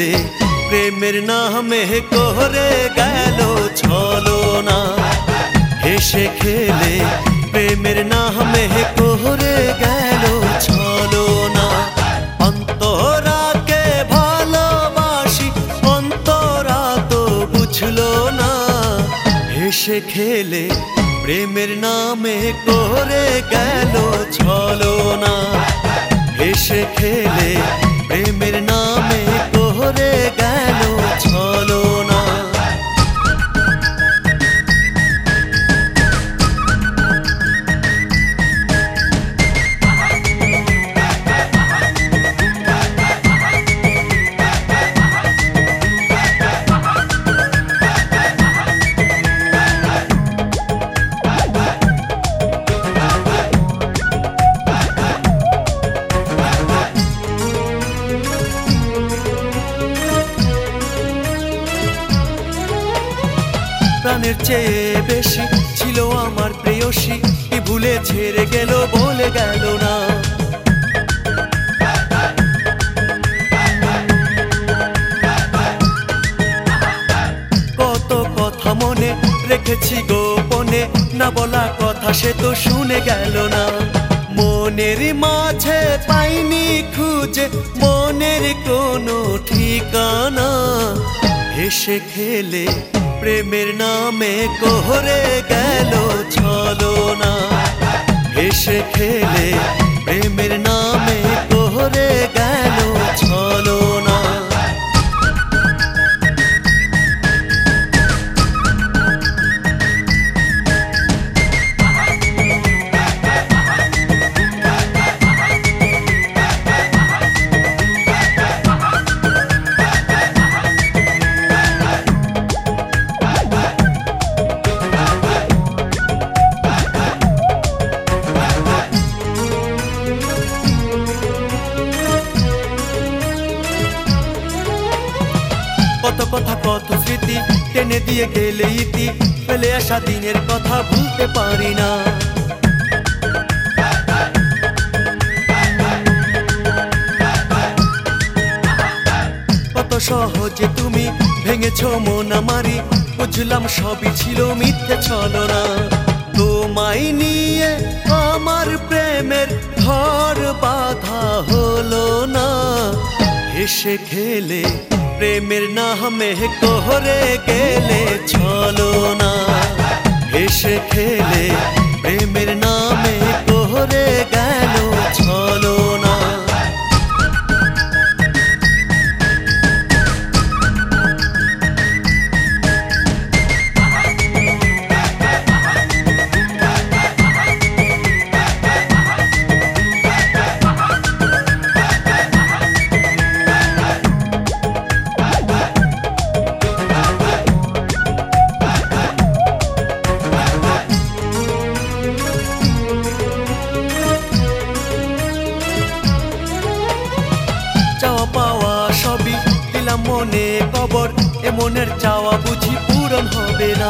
খেলে প্রেমের নামে করে গেল ছলনা। হেসে খেলে প্রেমের নামে করে গেল ছলনা। অন্তরাকে ভালোবাসি অন্তরা তো বুঝলো না। হেসে খেলে প্রেমের নামে করে গেল ছলনা। হেসে খেলে প্রেমের নামে করে গেল ছলনা। প্রাণের চেয়ে বেশি ছিল আমার প্রেয়সী, কি ভুলে ছেড়ে গেল বলে গেল না। কত কথা মনে রেখেছি গোপনে, না বলা কথা সে তো শুনে গেল না। মনের মাঝে পাইনি খুঁজে মনের কোনো ঠিকানা। হেসে খেলে প্রেমের নামে করে গেল ছলনা। হেসে খেলে প্রেমের নামে করে গেল ছলনা। কত কথা কত স্মৃতি টেনে দিয়ে গেলে ইতি, ফেলে আসা দিনের কথা ভুলতে পারি না। কত সহজে তুমি ভেঙেছো মন আমারি, বুঝলাম সবই ছিল মিথ্যে ছলনা। তোমায় নিয়ে আমার প্রেমের ঘর বাঁধা হলো না। হেসে খেলে প্রেমের নামে করে গেলে ছলনা। হেসে খেলে প্রেমের নামে করে গেল ছলনা। চাওয়া পাওয়া সবই দিলাম মনে কবর, এ মনের চাওয়া বুঝি পূরণ হবে না।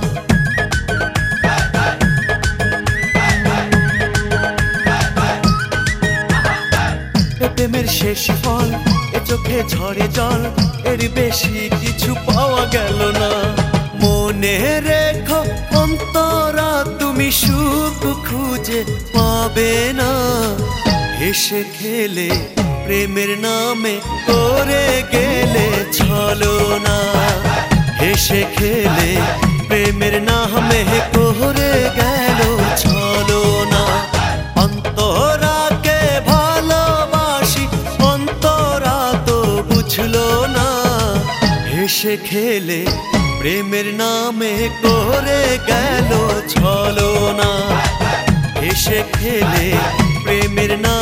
প্রেমের শেষ ফল এ চোখে ঝরে জল, এর বেশি কিছু পাওয়া গেল না। মনে রেখো অন্তরা তুমি সুখ খুঁজে পাবে না। হেসে খেলে প্রেমের নামে করে গেলে ছলনা। হেসে খেলে প্রেমের নামে করে গেল ছলনা। অন্তরাকে ভালোবাসি অন্তরা তো বুঝলো না। হেসে খেলে প্রেমের নামে করে গেল ছলনা। হেসে খেলে প্রেমের নামে